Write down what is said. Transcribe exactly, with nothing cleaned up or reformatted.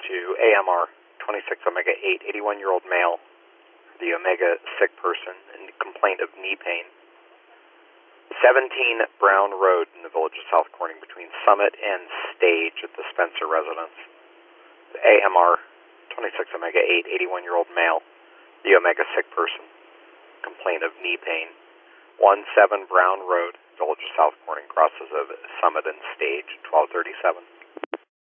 to A M R twenty-six Omega eight, eighty-one-year-old male, the Omega sick person, in complaint of knee pain. seventeen Brown Road in the village of South Corning between Summit and Stage at the Spencer residence. A M R twenty-six Omega eight, eighty-one-year-old male, the Omega sick person, complaint of knee pain. seventeen Brown Road, village of South Corning, crosses of Summit and Stage, twelve thirty-seven.